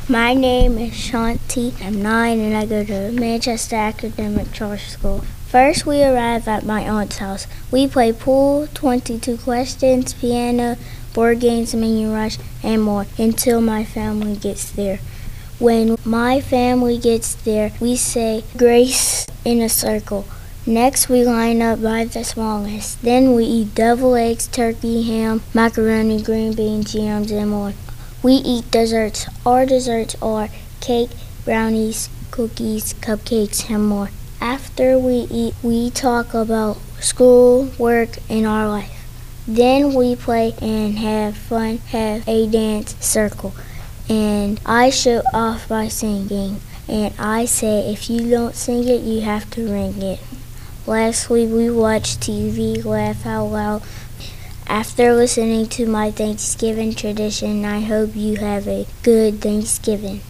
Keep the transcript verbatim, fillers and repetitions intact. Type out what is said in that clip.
My name is Shanti. I'm nine and I go to Manchester Academic Charter School. First, we arrive at my aunt's house. We play pool, twenty-two questions, piano, board games, mini rush, and more until my family gets there. When my family gets there, we say grace in a circle. Next, we line up by the smallest. Then we eat deviled eggs, turkey, ham, macaroni, green beans, yams, and more. We eat desserts. Our desserts are cake, brownies, cookies, cupcakes, and more. After we eat, we talk about school, work, and our life. Then we play and have fun, have a dance circle. And I show off by singing. And I say if you don't sing it, you have to ring it. Lastly, we watch T V, laugh out loud. After listening to my Thanksgiving tradition, I hope you have a good Thanksgiving.